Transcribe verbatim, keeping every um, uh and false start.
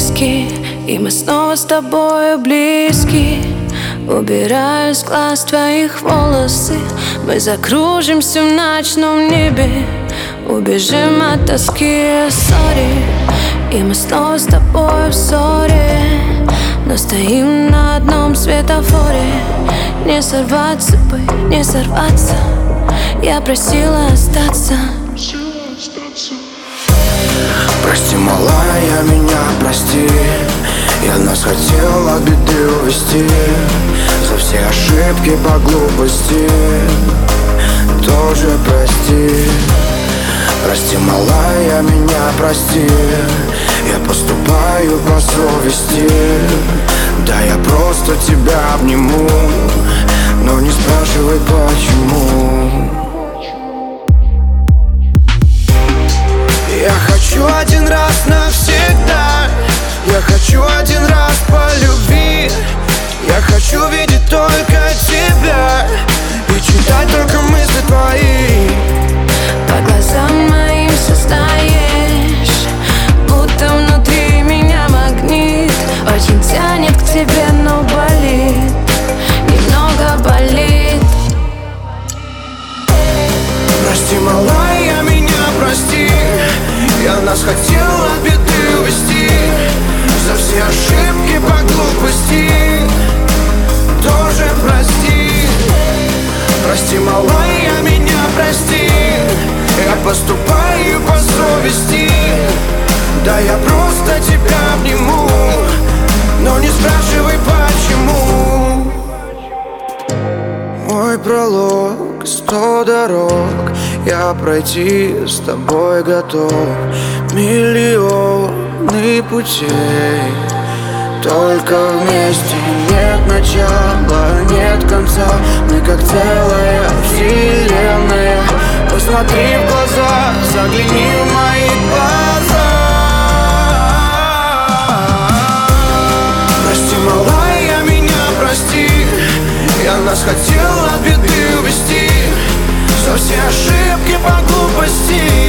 риски, и мы снова с тобою близки. Убираю с глаз твоих волосы, мы закружимся в ночном небе, убежим от тоски, сори. И мы снова с тобой в ссоре, но стоим на одном светофоре. Не сорваться бы, не сорваться, я просила остаться. Прости, малая, меня прости, я нас хотел от беды увести. За все ошибки по глупости тоже прости. Прости, малая, меня прости, я поступаю по совести. Да, я просто тебя обниму, но не спрашивай почему. Я хочу один раз навсегда, я хочу один раз по любви. Я хочу видеть только тебя и читать только мысли твои. По глазам моим сознаешь, будто внутри меня магнит. Очень тянет к тебе, но болит, немного болит. Прости, малая, меня прости, я нас хотел от беды увести. За все ошибки по глупости тоже прости. Прости, малая, меня прости, я поступаю по совести. Да, я просто тебя обниму, но не спрашивай почему. Мой пролог, сто дорог, я пройти с тобой готов. Миллионы путей, только вместе. Нет начала, нет конца, мы как целая вселенная. Посмотри в глаза, загляни в мои глаза. Прости, малая, меня прости, я нас хотел от беды увести. За все ошибки по глупости